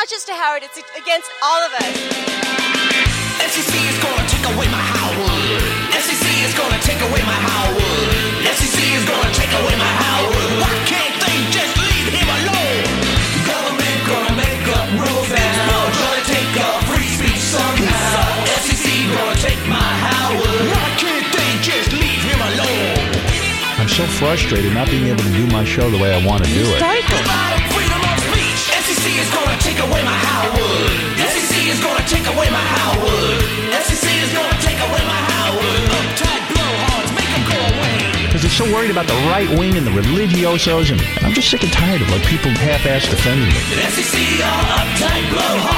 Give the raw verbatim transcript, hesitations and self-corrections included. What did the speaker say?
not just to Howard, it's against all of us. F C C is gonna take away my Howard. F C C is gonna take away my Howard. F C C is gonna take away my Howard. Why can't they just leave him alone? Government gonna make up rules and gonna take up free speech somehow. F C C gonna take my Howard. Why can't they just leave him alone? I'm so frustrated not being able to do my show the way I want to do it. Freedom of speech. F C C is gonna take away my Howard. F C C is gonna take away my Howard. F C C is gonna take away my Howard. Uptight blowhards, make them go away. Because they're so worried about the right wing and the religiosos, and I'm just sick and tired of like people half-ass defending them. The F C C are uptight blowhards.